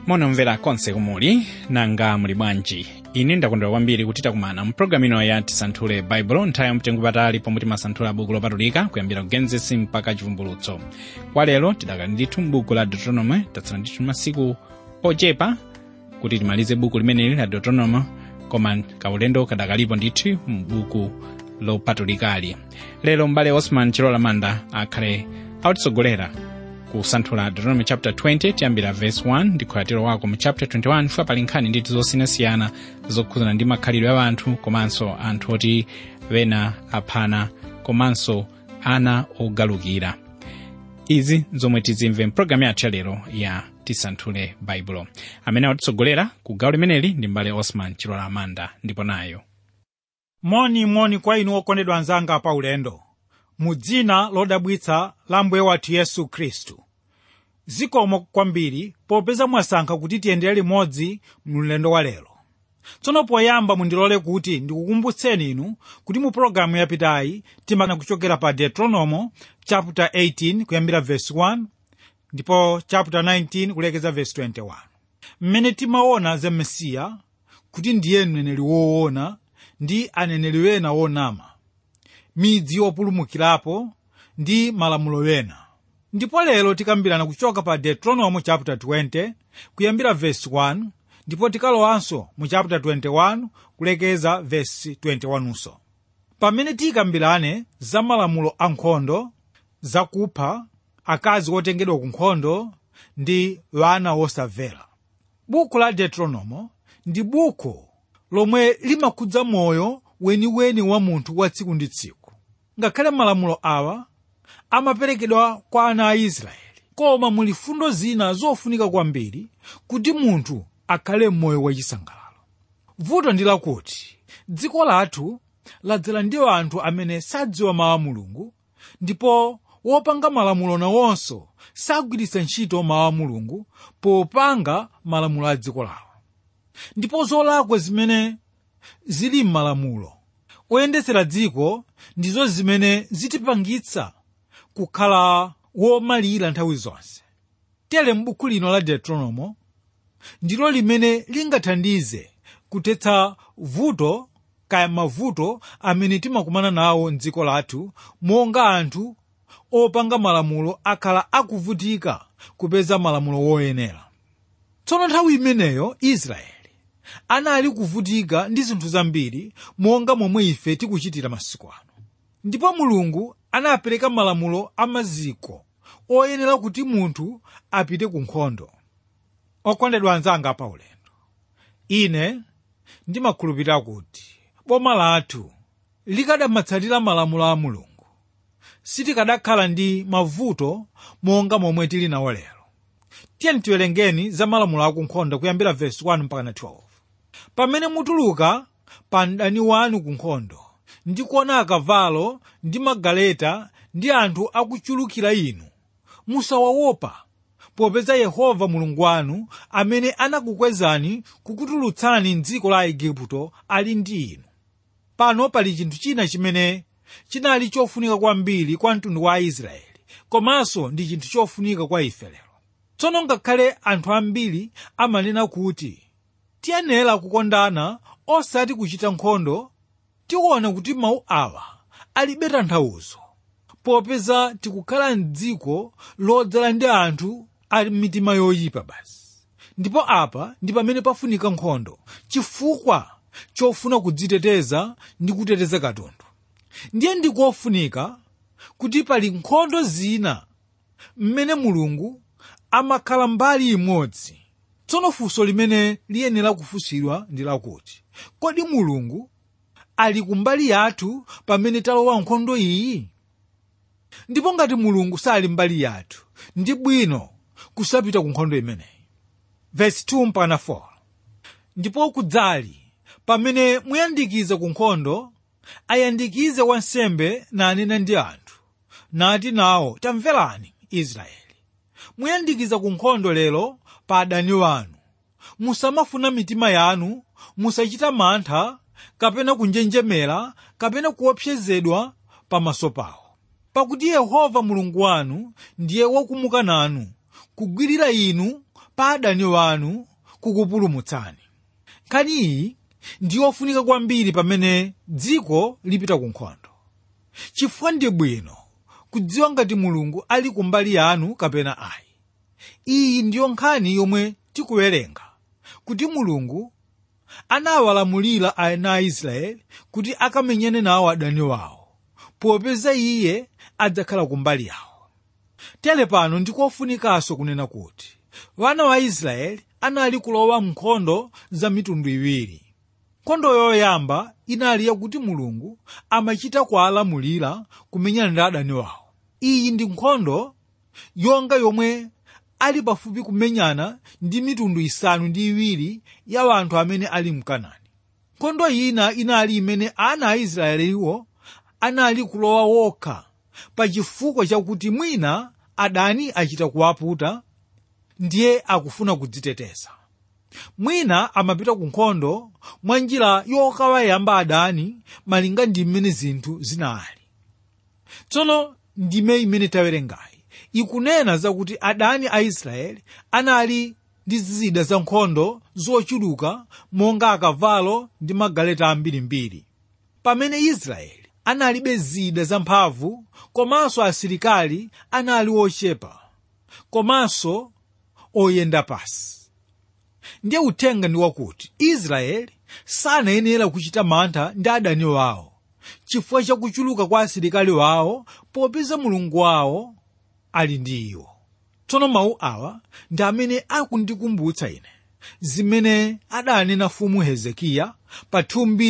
Monomvera konse kumuli nanga muli bwanji. Ine ndakondwera kwambiri kuti takumana mpulogalamu ino ya Tisanthule Baibulo, nthawi yamtengo patali pomwe timasanthula buku lopatulika kuyambira ku Genesis mpaka Chivumbulutso. Kwa lero tidakali ndithu m'buku la Deuteronomy, tatsala ndithu masiku ochepa kuti timalize buku limeneli la Deuteronomy, koma kaulendo kadakalipo ndithu m'buku lopatulikali. Lero m'bale Osman Chilola Manda akhale autitsogolera kusanthula Deuteronomy chapter 20 tiyambira verse 1 ndikhulatiro wako mu chapter 21 fika pali nkhani ndithu zosiyanasiyana zokhuzana ndi makhalidwe a anthu, komanso anthu oti wena aphana, komanso ana ogalukira. Izi zomwe tizimve mpulogalamu yathu ya lero ya Tisanthule Baibulo. Amene autitsogolera ku gawo limeneli ndi m'bale Osman Chilola Manda, ndipo nayo moni kwa inu okondedwa anzanga pa ulendo, mu dzina lodabwitsa la Mbuye wathu Yesu Khristu. Zikomo kwambiri popeza mwasankha kuti tiyendere limodzi mu ulendo wa lero. Tsono poyamba mundilole kuti ndikukumbutseni inu kuti mu pologalamu yapitayi timana kuchokera pa Deuteronomy chapter 18 kuyambira verse 1 ndipo chapter 19 kulekeza verse 21. Mmene timaona za Mesiya kuti ndiye mneneri woona ndi aneneri wena wonama, midzi yopulumukirapo ndi malamulo wena. Ndipo lero tikambirana kuchoka pa Deuteronomy chapter 20 kuyambira verse 1 ndipo tikalowanso mu chapter 21 kulekeza verse 21 nso. Pamene tikambirane za malamulo ankhondo, zakupha, akazi otengedwa ku nkhondo ndi wana osamvera. Buku la Deuteronomy ndi buku lomwe limakhudza moyo weniweni wa munthu wa tsiku ndi tsiku. Ngakhale malamulo awa amaperekedwa kwa ana a Israeli, koma muli fundo zina zofunika kwambiri kuti munthu akhale m'moyo wachisangalalo. Vuto ndi lakuti dziko lathu ladzala ndi anthu amene sadziwa mawu a Mulungu, ndipo wopanga malamulo nawonso sagwiritsa ntchito mawu a Mulungu popanga malamulo a dziko lawo. Ndipo zolakwa zimene zili m'malamulo oyendetsera dziko ndizo zimene zitipangitsa kukhala womalira nthawi zonse. Tere m'buku lino la Deuteronomy ndilo limene lingathandize kuthetsa vuto kaya mavuto amene timakumana nawo m'dziko lathu, monga anthu opanga malamulo akhala akuvutika kupeza malamulo woyenera. Tsono nthawi imeneyo Israeli anali kuvutika ndi zinthu zambiri monga momwe ife tikuchitira masiku ano. Ndipo Mulungu anapereka malamulo amaziko oyenera kuti munthu apite ku nkhondo. Okondedwa anzanga pa ulendo, ine ndimakhulupirira kuti boma lathu likadamatsatira malamulo a Mulungu sitikadakhala ndi mavuto monga momwe tili nawo lero. Tiyeni tiwerengeni za malamulo a ku nkhondo kuyambira verse 1 mpaka 12. Pamene mutuluka pa mdani wanu ku nkhondo ndi kuona akavalo ndi magaleta ndi anthu akuchulukira inu, musawaopa, popeza Yehova Mulungu wanu amene anakukwezani kukutulutsani m'dziko la Igupto ali ndi inu. Pano pali chinthu china chimene chinali chofunika kwambiri kwa mtundu wa Israeli, komanso ndi chinthu chofunika kwa ife lero. Tsono ngakhale anthu ambiri amanena kuti tiyenera kukondana osati kuchita nkhondo, tiona kuti mawu awa alibe tanthauzo, popeza tikukhala m'dziko lodzala ndi anthu ali mitima yoyipa basi. Ndipo apa ndi pamene pafunika nkhondo, chifukwa chofuna kudziteteza ndi kuteteza katundu. Ndiye ndikofunika kuti pali nkhondo zina mmene Mulungu amakhala mbali imodzi. Tsono funso limene liyenera kufunsidwa ndi lakuti, kodi Mulungu ali kumbali yathu pamene talowa nkhondo iyi? Ndipo ngati Mulungu sali mbali yathu, ndi bwino kusapita ku nkhondo imeneyi. Verse 2 mpaka 4. Ndipo kudzali pamene muyandikiza ku nkhondo, ayandikize wansembe nanena ndi anthu, nati nawo, tamverani Israeli, muyandikiza ku nkhondo lero pa adani wanu. Musamafuna mitima yanu, musachita mantha kapena kunjenjemera kapena kuopsezedwa pamaso pawo. Pakuti Yehova Mulungu wanu ndiye wakumuka nanu, kugwirira inu pa adani wanu kukupulumutsani. Nkhani iyi ndiyofunika kwambiri pamene dziko lipita ku nkhondo, chifukwa ndi bwino kudziwa ngati Mulungu ali kumbali yanu kapena ayi. Iyi ndiyo nkhani yomwe tikuwerenga kuti Mulungu anawalamulira ana a Israeli kuti akamenyane nawo adani wawo, popeza iye adzakhala kumbali yawo. Tere pano ndikofunikanso kunena kuti wana wa Israeli anali kulowa nkhondo za mitundu iwiri. Nkhondo yoyamba inali yakuti Mulungu amachita kuwalamulira kumenyana ndi adani wawo. Iyi ndi nkhondo yonga yomwe ali pafupi kumenyana ndi mitundu isanu ndi iwiri ya anthu amene ali mkanani. Nkhondo ina inali imene ana a Israeliwo anali kulowa wokha pa chifukwa chakuti mwina adani achita kuwaputa, ndiye akufuna kudziteteza. Mwina amapita ku nkhondo mwa njira yokawayamba adani malinga ndi mmene zinthu zinali. Tsono ndime imene tawerengayi ikunena zakuti adani a Israeli anali ndi zida za nkhondo zochuluka monga akavalo ndi magaleta ambirimbiri, pamene Israeli analibe zida zamphamvu, komanso asilikali anali ochepa komanso oyenda pasi. Ndiye uthenga ndi wakuti Israeli sanayenera kuchita mantha ndi adani wawo chifukwa cha kuchuluka kwa asilikali wawo, popeza Mulungu wawo ali ndi iwo. Tsono mawu awa ndi amene akundikumbutsa ine zimene adanena mfumu Hezekiya pa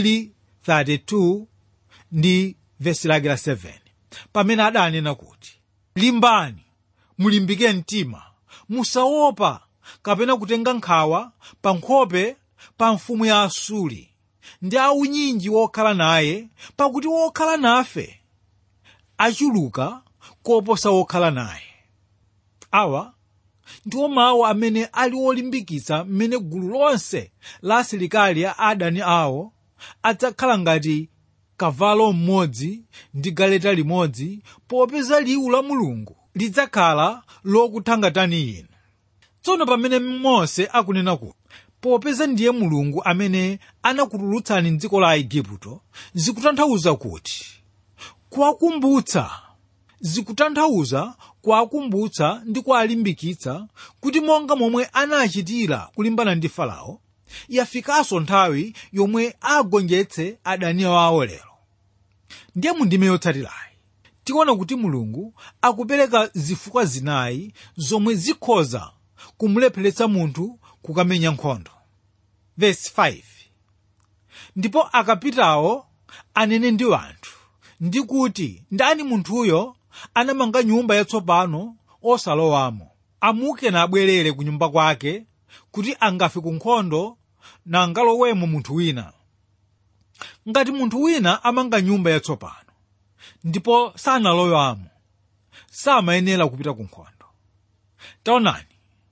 2:32 ndi vesi lake la 7, pamene adanena kuti, limbani, mulimbike mtima, musaopa kapena kutenga nkhawa pa nkhope pa mfumu ya Asuri ndi aunyinji wokhala naye, pakuti wokhala nafe achuluka koposa wokhala naye. Awa ndiwo mawu amene ali olimbikitsa mmene gulu lonse la asilikali a adani awo adzakhala ngati kavalo mmodzi ndi galeta limodzi, popeza liwu la Mulungu lidzakhala lokuthangatani inu. Tsono pamene Mose akunena kuti popeza ndiye Mulungu amene anakutulutsani m'dziko la Igupto, zikutanthauza kuti kuwakumbutsa ndi kuwalimbikitsa kuti monga momwe anachitira kulimbana ndi Farao, yafikanso nthawi yomwe agonjetse adani awo lero. Ndiye mundime yotsatirayi tiona kuti Mulungu akupereka zifukwa zinayi zomwe zikhoza kumulepheretsa munthu kukamenya nkhondo. Verse 5, ndipo akapitawo anene ndi anthu ndi kuti, ndani munthuyo anamanga nyumba yatsopano osalowamo? Amuke na abwerere ku nyumba kwake, kuti angafe ku nkhondo na angalowemo munthu wina. Ngati munthu wina amanga nyumba yatsopano ndipo sanalowamo, samayenera kupita ku nkhondo. Taonani,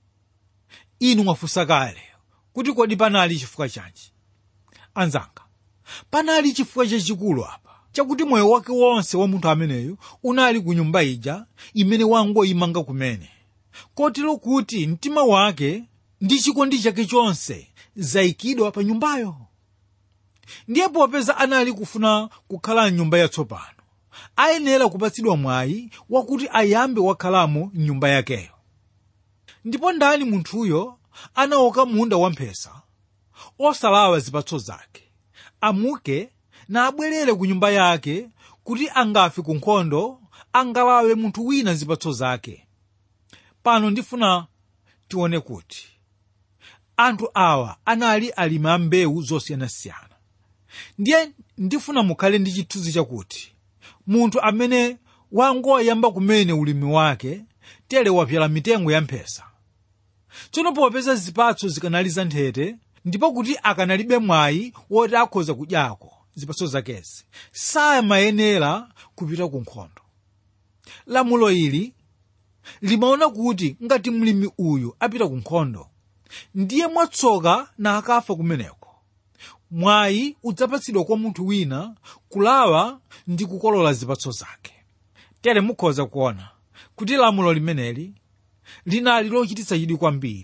inu mwafunsa kale kuti kodi panali chifukwa chanji? Anzanga, panali chifukwa chachikulu apa chakuti moyo wake wonse wa munthu ameneyu unali ku nyumba ija imene wangoyimanga kumene, kotero kuti mtima wake ndi chikondi chake chonse zayikidwa pa nyumbayo. Ndiye popeza anali kufuna kukhala m'nyumba yatsopano, ayenera kupatsidwa mwayi wakuti ayambe wakhalamo m'nyumba yakeyo. Ndipo ndani munthuyo anaoka munda wamphesa osalawa zipatso zake? Amuke na abwerere ku nyumba yake, kuti angafe ku nkhondo angalawe munthu wina zipatso zake. Pano ndifuna tione kuti anthu awa anali alimi a mbewu zosiyanasiyana. Ndiye ndifuna mukhale ndi chithunzi chakuti munthu amene wangoyamba kumene ulimi wake tere wapyala mitengo ya mphesa. Tsono popeza zipatso zikanali za nthete, ndipo kuti akanalibe mwayi woti akhoza kudyako zipatso zakezi, samayenera kupita ku nkhondo. Lamulo ili limaona kuti ngati mlimi uyu apita ku nkhondo, ndiye mwatsoka na akafa kumeneko, mwayi udzapatsidwa kwa munthu wina kulawa ndi kukolola zipatso zake. Tere mukhoza kuona kuti lamulo limeneli linali lochititsa chidwi kwambiri,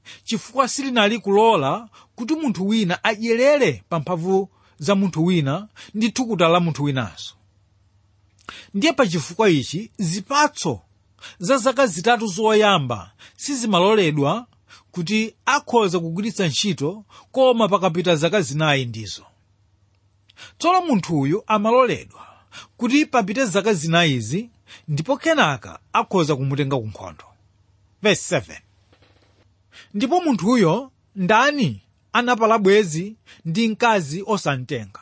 chifukwa silinali kulola kuti munthu wina adyerere pa mphamvu za munthu wina ndi thukuta la munthu winanso. Ndiye pa chifukwa ichi zipatso za zaka zitatu zoyamba sizimaloledwa kuti akhoza kugwiritsa ntchito koma pakapita zaka zinayi ndizo. Tsono munthuyu amaloledwa kuti papite zaka zinayizi ndipo kenaka akhoza kumutenga ku nkhondo. Verse 7. Ndipo munthuyo ndani anapala bwenzi ndi mkazi osamtenga,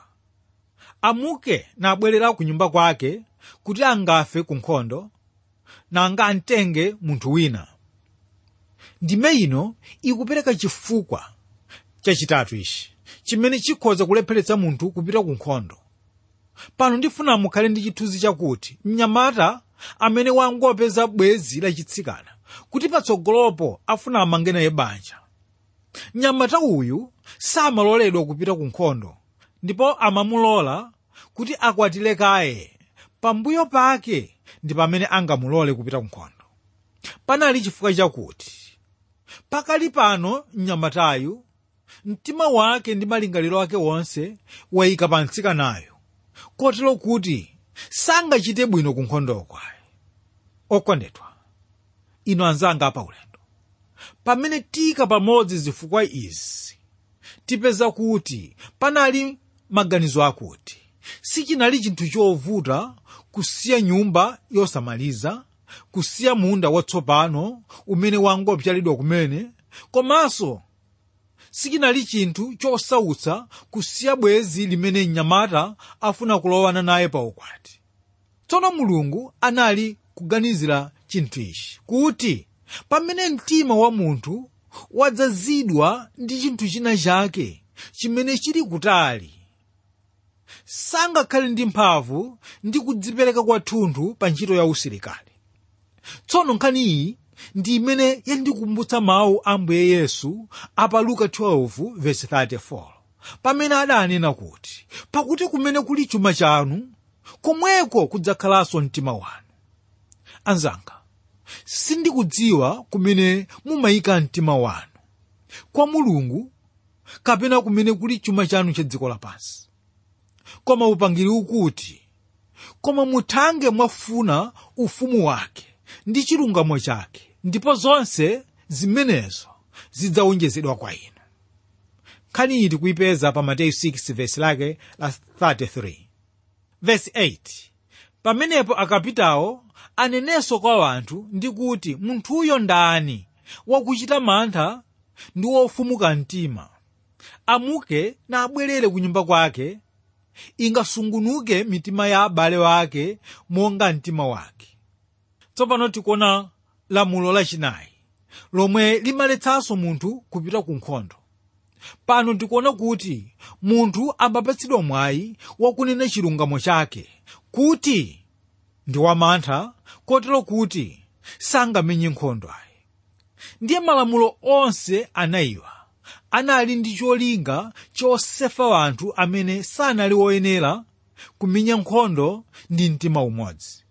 amuke nabwerera ku nyumba kwake kuti angafe ku nkhondo nanga amtenge munthu wina. Ndime ino ikupereka chifukwa chachitatu ichi chimene chikhoza kulepheretsa munthu kupita ku nkhondo. Pano ndifuna mukhale ndi chithunzi chakuti mnyamata amene wangopeza bwenzi lachitsikana kuti patsogolopo afuna amange naye banja, mnyamata uyu samaloledwa kupita ku nkhondo ndipo amamulola kuti akwatire kaye, pambuyo pake ndi pamene angamulole kupita ku nkhondo. Panali chifukwa chakuti pakali pano mnyamatayu mtima wake ndi malingaliro ake wonse wayika pa mtsikanayo, kotero kuti sangachite bwino ku nkhondoko. Okondedwa, ino anzanga pa ulendo, pamene tika pamodzi zifukwa izi tipeza kuti panali maganizo akuti sichinali chinthu chovuta kusiya nyumba yosamaliza, kusiya munda watsopano umene wangopyalidwa kumene, komanso sichinali chinthu chosautsa kusiya bwenzi limene mnyamata afuna kulowana naye pa ukwati. Tsono Mulungu anali kuganizira chinthu ichi kuti pamene mtima wa munthu wadzazidwa ndi chinthu china chake chimene chili kutali, sangakhale ndi mphamvu ndi kudzipereka kwathunthu pa ntchito ya usilikali. Tsono nkhani iyi ndi imene yandikumbutsa mawu a Ambuye Yesu apa Luka 12:34, pamene adanena kuti pakuti kumene kuli chuma chanu komweko kudzakhalanso mtima wanu. Anzanga, sindikudziwa kumene mumayika mtima wanu, kwa Mulungu kapena kumene kuli chuma chanu cha dziko lapansi. Koma upangiri ukuti koma muthange mwafuna ufumu wake ndi chilungamo chake, ndipo zonse zimenezo zidzawonjezedwa kwa inu. Nkhani iyi tikuyipeza pa Mateyu 6 verse lake la 33. Verse 8, pamenepo akapitawo anenenso kwa anthu ndi kuti munthuyo ndani wakuchita mantha ndi wofumuka mtima, amuke na abwerere ku nyumba kwake, ingasungunuke mitima ya abale wake monga mtima wake. Tsopano tikuona lamulo lachinayi lomwe limaletsanso munthu kupita ku nkhondo. Pano tikuona kuti munthu amapatsidwa mwayi wakunena chilungamo chake kuti ndi wamantha, kotero kuti sangamenye nkhondo ayi. Ndiye malamulo onse anayiwa anali ndi cholinga chosefa anthu amene sanali woyenera kumenya nkhondo ndi mtima umodzi.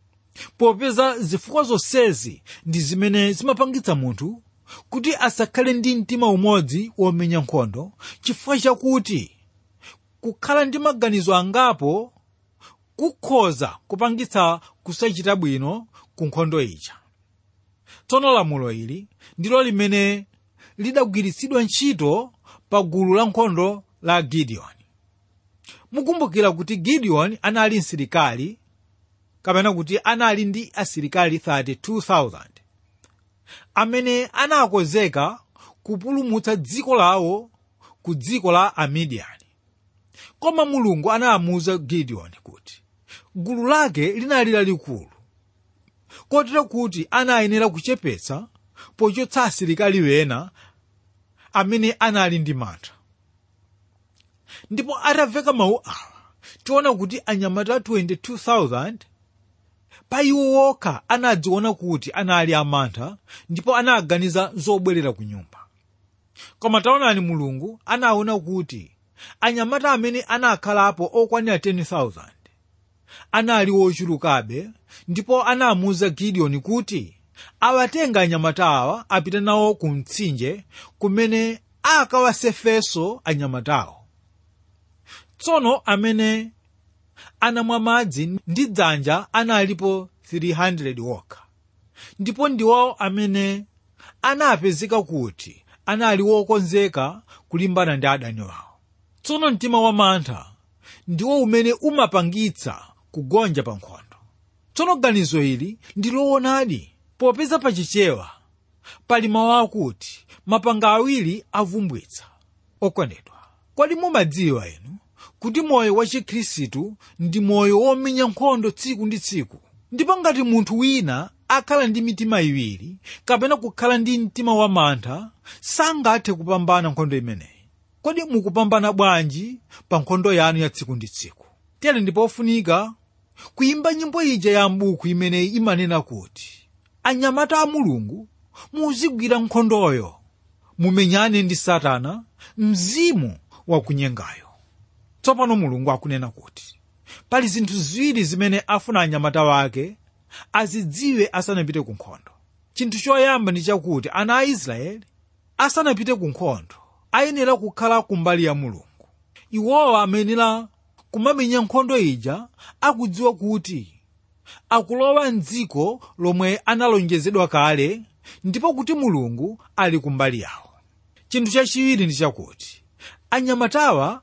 Popeza zifukwa zonsezi ndi zimene zimapangitsa munthu kuti asakhale ndi mtima umodzi womenya nkhondo, chifukwa chakuti kukhala ndi maganizo angapo kukhoza kupangitsa kusachita bwino ku nkhondo ija. Tsono lamulo ili ndilo limene lidagwiritsidwa ntchito pa gulu la nkhondo la Gideoni. Mukumbukira kuti Gideoni anali msilikali, kapena kuti anali ndi asilikali 32,000 amene anakonzeka kupulumutsa dziko lawo ku dziko la Amidiyani. Koma Mulungu anamuwuza Gideoni kuti gulu lake linali lalikulu, kotero kuti anayenera kuchepetsa pochotsa asilikali wena amene anali ndi mantha. Ndipo atamveka mawu awa, tiona kuti anyamata 22,000 pa iwo wokha anadziona kuti anali amantha ndipo anaganiza zobwerera ku nyumba. Koma taonani, Mulungu anaona kuti anyamata amene anakhalapo okwanira 10,000 anali ochulukabe, ndipo anamuwuza Gideoni kuti awatenga anyamata awa apita nawo ku mtsinje kumene akawasefenso anyamatawo. Tsono amene anamwa madzi ndi dzanja analipo 300 wokha, ndipo ndiwo amene anapezeka kuti anali wokonzeka kulimbana ndi adani wawo. Tsono mtima wamantha ndiwo umene umapangitsa kugonja pa nkhondo. Tsono ganizo ili ndi loonadi, popeza pachichewa pali mawu akuti mapanga awiri avumbwitsa. Okondedwa, kodi mumadziwa inu kuti moyo wa Chikhristu ndi moyo womenya nkhondo tsiku ndi tsiku? Ndipo ngati munthu wina akhala ndi mitima iwiri kapena kukhala ndi mtima wamantha, sangathe kupambana nkhondo imeneyi. Kodi mukupambana bwanji pa nkhondo yanu ya tsiku ndi tsiku? Tere ndipo ofunika kuyimba nyimbo ija ya m'buku imeneyi imanena kuti anyamata a Mulungu muzigwira nkhondoyo, mumenyane ndi Satana, mzimu wakunyengayo. Tsopano Mulungu akunena kuti pali zinthu ziwiri zimene afuna anyamata wake azidziwe asanapite ku nkhondo. Chinthu choyamba ndi chakuti ana a Israeli asanapite ku nkhondo ayenera kukhala kumbali ya Mulungu. Iwowa amenera kumamenya nkhondo ija akudziwa kuti akulowa m'dziko lomwe analonjezedwa kale, ndipo kuti Mulungu ali kumbali yawo. Chinthu chachiwiri ndi chakuti anyamatawa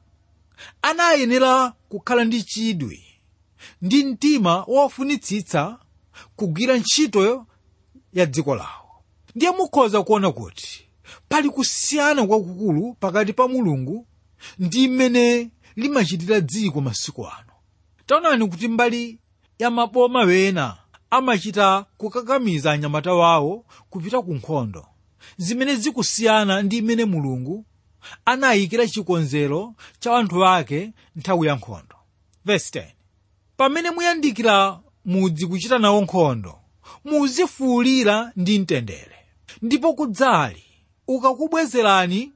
anayenera kukhala ndi chidwi ndi mtima wofunitsitsa kugwira ntchito ya dziko lawo. Ndiye mukhoza kuona kuti pali kusiyana kwakukulu pakati pa Mulungu ndi mmene limachitira dziko masiku ano. Taonani kuti mbali ya maboma wena amachita kukakamiza anyamata wawo kupita ku nkhondo, zimene zikusiyana ndi mmene Mulungu anayikira chikonzero cha anthu ake nthawi ya nkhondo. Verse 10. Pamene muyandikira mudzi kuchita nawo nkhondo, muzifuwulira ndi mtendere. Ndipo kudzali ukakubwezerani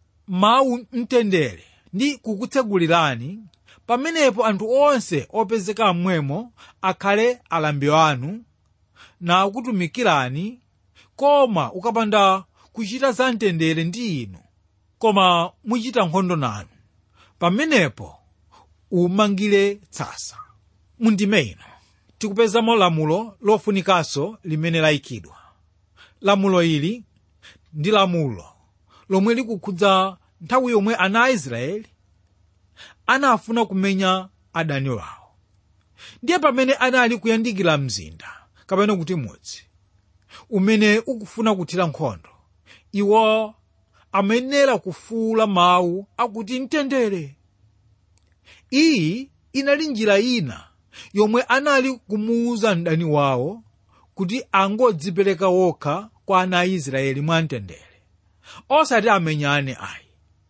mawu mtendere ndi kukutsegulirani, pamenepo anthu onse opezeka mmwemo akhale alambi wanu na akutumikirani, koma ukapanda kuchita za mtendere ndi inu, koma muchita nkhondo nanu, pamenepo umangire tsasa. Mundime ino tikupezamo lamulo lofunikanso limene layikidwa. Lamulo ili ndi lamulo lomwe likukhudza nthawi yomwe ana a Israeli anafuna kumenya adani wawo. Ndiye pamene anali kuyandikira mzinda kapena kuti mudzi umene ukufuna kuthira nkhondo, iwo amenera kufuwula mawu akuti mtendere. Iyi inali njira ina yomwe anali kumuwuza mdani wawo kuti angodzipereka wokha kwa ana a Israeli mwamtendere, osati amenyane ayi.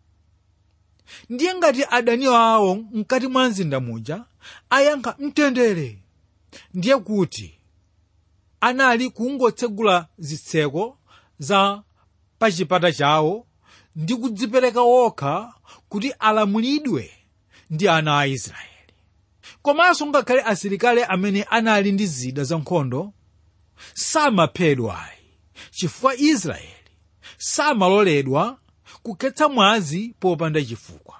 Ndiye ngati adani wawo mkati mwa mzinda muja ayankha mtendere, ndiye kuti anali kungotsegula zitseko za pachipata chawo ndi kudzipereka wokha kuti alamulidwe ndi ana a Israeli. Komanso ngakhale asilikali amene anali ndi zida za nkhondo samaphedwa ayi, chifukwa Israeli samaloledwa kukhetsa mwazi popanda chifukwa.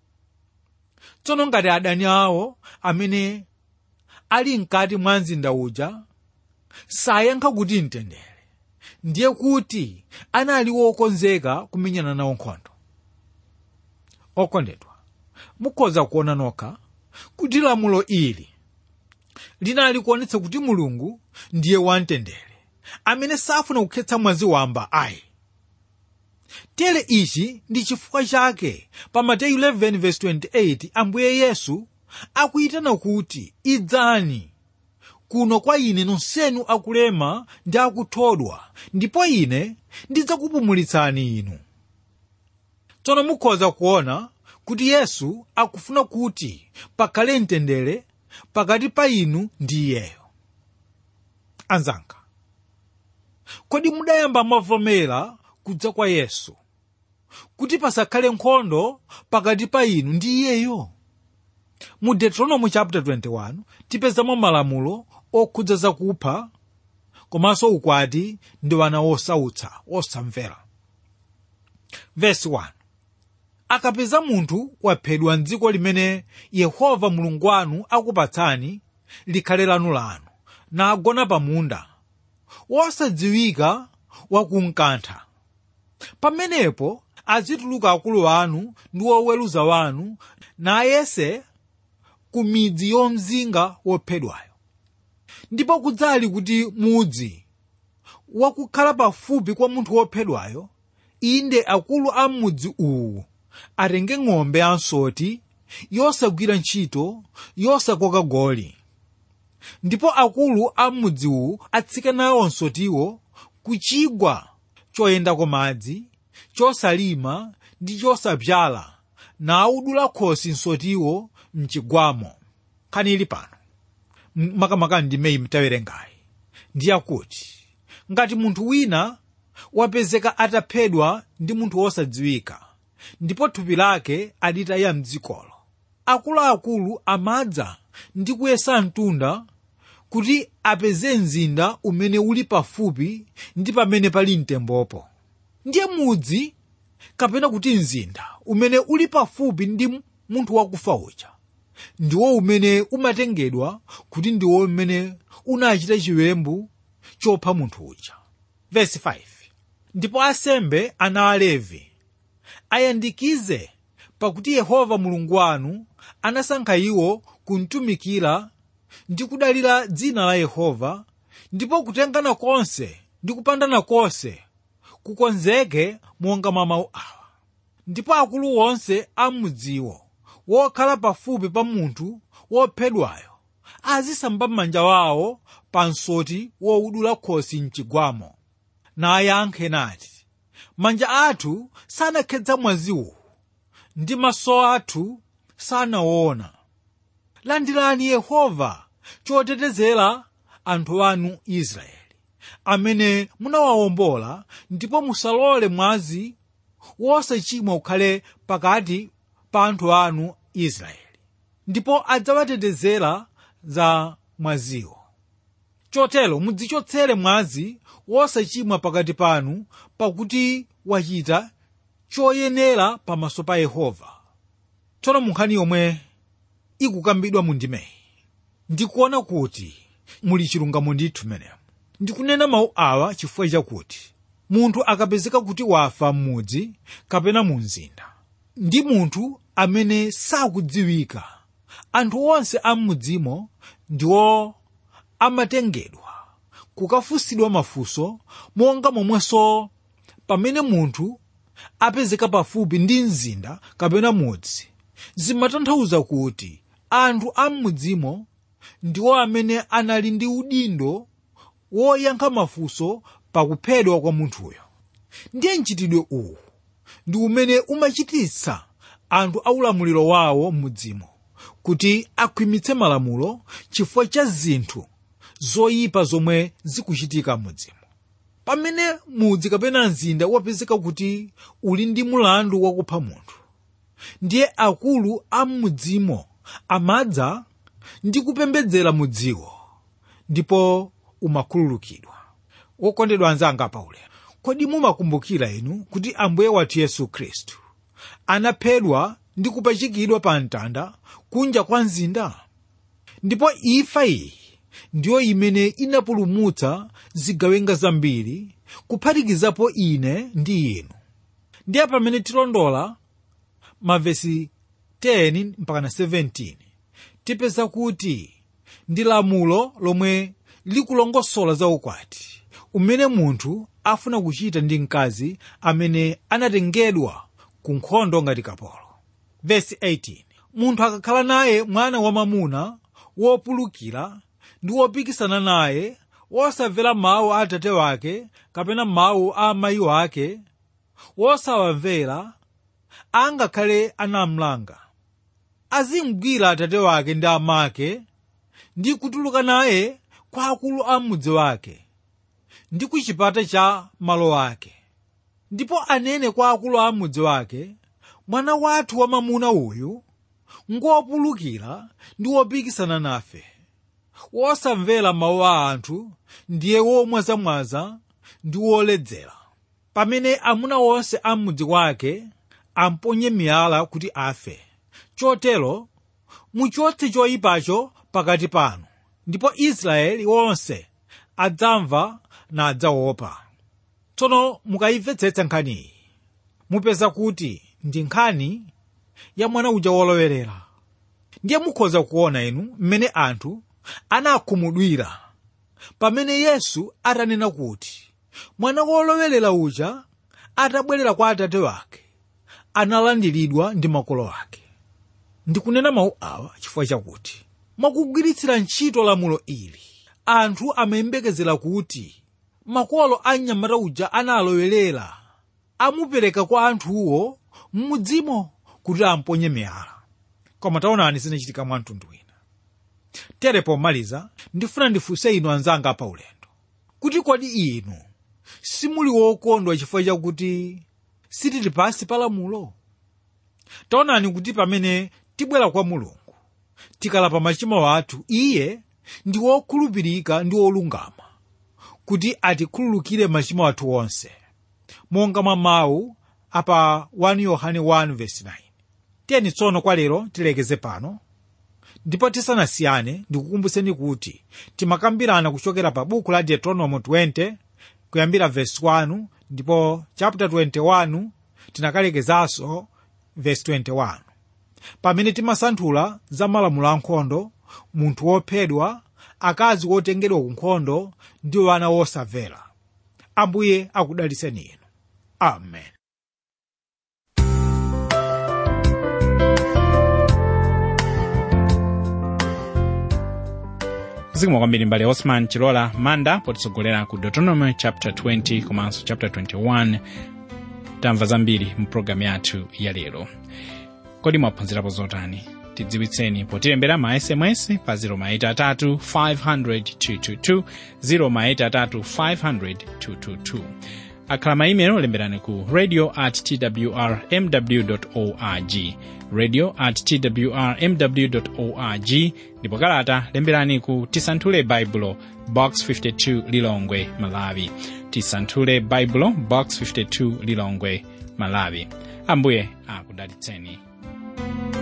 Tsono ngati adani awo amene ali mkati mwa mzinda uja sayankha kuti mtendere, ndiye kuti anali wokonzeka kumenyana nawo nkhondo. Okondedwa, mukhoza kuona nokha kuti lamulo ili linali kuonetsa kuti Mulungu ndiye wamtendere amene safuna kukhetsa mwazi wamba ayi. Tere ichi ndi chifukwa chake pa Mateyu 11:28 Ambuye Yesu akuyitana kuti idzani kuno kwa ine nonsenu akulema ndi akuthodwa, ndipo ine ndidzakupumulitsani inu. Tsono mukhoza kuona kuti Yesu akufuna kuti pakhale mtendere pakati pa inu ndi iyeyo. Anzanga, kodi mudayamba mwavomera kudza kwa Yesu kuti pasakhale nkhondo pakati pa inu ndi iyeyo? Mu Deuteronomy chapter 21 tipezamo malamulo okhudza zakupha, komanso ukwati ndi wana wosautsa osamvera. Verse 1. Akapeza munthu waphedwa m'dziko limene Yehova Mulungu wanu akupatsani likhale lanu, nagona pa munda wosadziwika wakumkantha, pamenepo azituluka akulu anu ndi oweruza wanu nayese ku midzi yomzinga wophedwayo. Ndipo kudzali kuti mudzi wakukhala pafupi kwa munthu wophedwayo, inde akulu a mudzi uwu atenge ng'ombe yansoti yosagwira ntchito yosakoka goli. Ndipo akulu a mudzi uwu atsike nawo nsotiwo ku chigwa choyendako madzi, chosalima ndi chosapyala, nawudula khosi nsotiwo mchigwamo. Nkhani ili pano makamaka ndime mtawerengayi ndi yakuti ngati munthu wina wapezeka ataphedwa ndi munthu wosadziwika ndipo thupi lake alitaya m'dzikolo, akuluakulu amadza ndi kuyesa mtunda kuti apeze mzinda umene uli pafupi ndi pamene pali mtembopo. Ndiye mudzi kapena kuti mzinda umene uli pafupi ndi munthu wakufa uja ndiwo umene umatengedwa kuti ndiwo umene unachita chiwembu chopha munthu uja. Verse 5. Ndipo asembe ana Alevi ayandikize pakuti Yehova Mulungu wanu anasankha iwo kumtumikira ndi kudalira dzina la Yehova, ndipo kutengana konse ndi kupandana konse kukonzeke monga mwa mawu awa. Ndipo akulu onse a mudziwo wokhala pafupi pa munthu wophedwayo azisamba manja wawo pa nsoti wowudula khosi mchigwamo, nayankhe nati, manja athu sanakhetsa mwazi uwu ndi maso athu sanaona. Landirani Yehova chotetezera anthu anu Israeli, amene munawawombola, ndipo musalole mwazi wosachimwa ukhale pakati pa anthu anu Israeli, ndipo adzawatetezera za mwaziwo. Chotero mudzichotsere mwazi wosachimwa pakati panu, pakuti wachita choyenera pamaso pa Yehova. Tsono munkhani yomwe ikukambidwa mu ndimeyi ndikuona kuti muli chilungamo ndithu menemo. Ndikunena mawu awa chifukwa chakuti munthu akapezeka kuti wafa m'mudzi kapena mu mzinda ndi munthu amene sakudziwika, anthu onse a m'mudzimo ndiwo amatengedwa kukafunsidwa mafunso, monga momwenso pamene munthu apezeka pafupi ndi mzinda kapena mudzi, zimatanthauza kuti anthu a m'mudzimo ndiwo amene anali ndi udindo woyankha mafunso pakuphedwa kwa munthuyo. Ndiye mchitidwe uwu ndi umene umachititsa anthu aulamuliro wawo m'mudzimo kuti akhwimitse malamulo chifukwa cha zinthu zoyipa zomwe zikuchitika m'mudzimo. Pamene mudzi kapena mzinda wapezeka kuti uli ndi mulandu wakupha munthu, ndiye akulu a m'mudzimo amadza ndi kupembedzera mudziwo, ndipo umakhululukidwa. Wokondedwa anzanga paulendo, kodi mumakumbukira inu kuti Ambuye wathu Yesu Khristu anaphedwa ndi kupachikidwa pa mtanda kunja kwa mzinda? Ndipo imfa iyi ndiyo imene inapulumutsa zigawenga zambiri, kuphatikizapo ine ndi inu. Ndiye pamene tilondola mavesi 10 mpaka 17 tipeza kuti ndi lamulo lomwe likulongosola za ukwati umene munthu afuna kuchita ndi mkazi amene anatengedwa ku nkhondo ngati kapolo. Verse 18. Munthu akakhala naye mwana wamamuna wopulukira ndi wopikisana naye, wosamvera mawu a atate wake kapena mawu a amayi wake, wosawamvera angakhale anamlanga, azimgwira atate wake ndi amake ndi kutuluka naye kwa akulu a mudzi wake ndi ku chipata cha malo ake, ndipo anene kwa akulu a mudzi wake, mwana wathu wamamuna uyu ngopulukira ndi wopikisana nafe, wosamvera mawu a anthu ndiye womwazamwaza ndi woledzera. Pamene amuna onse a m'mudzi wake amponye miyala kuti afe. Chotero muchotse choyipacho pakati panu, ndipo Israeli wonse adzamva nadzaopa. Tsono mukayimvetsetsa nkhaniyi, mupeza kuti ndi nkhani ya mwana uja wolowerera. Ndiye mukhoza kuona inu mmene anthu anakhumudwira pamene Yesu atanena kuti mwana wolowerera uja atabwerera kwa atate wake analandiridwa ndi makolo ake. Ndikunena mawu awa chifukwa chakuti mwakugwiritsira ntchito lamulo ili, anthu amayembekezera kuti makolo a mnyamata uja analowerera amupereka kwa anthuwo m'mudzimo kuti amponye miyala. Koma taonani zinachitika mwa mtundu wina. Tere pomaliza ndifuna ndifunse inu anzanga pa ulendo, kuti kodi inu simuli wokondwa chifukwa chakuti sitili pansi pa lamulo? Taonani kuti pamene tibwera kwa Mulungu tikalapa machimo athu, iye ndi wokhulupirika ndi wolungama kuti atikhululukire machimo athu onse, monga mwa mawu apa 1 Yohane 1:9. Tiyeni tsono kwa lero tilekeze pano, ndipo tisanasiyane ndikukumbuseni kuti timakambirana kuchokera pa buku la Deuteronomy 20 kuyambira verse 1 ndipo chapter 21 tinakalekezanso verse 21, pamene timasanthula za malamulo ankhondo, munthu wophedwa, akazi wotengedwa ku nkhondo ndi wana wosamvera. Ambuye akudalitseni inu. Amen. zikomo kwambiri mbale Osman Chilola Manda potitsogolera ku Deuteronomy chapter 20 komanso chapter 21. Tamva zambiri mu programu yathu ya lero. Kodi mwaphunzirapo zotani? Tidziwitseni potilembera ma SMS pa 083 500 222 083 500 222. Akhala ma email lemberani ku radio@twrmw.org radio@twrmw.org, ndipo kalata lemberani ku Tisanthule Bible Box 52 Lilongwe Malawi. Tisanthule Bible Box 52 Lilongwe Malawi. Ambuye akudalitseni.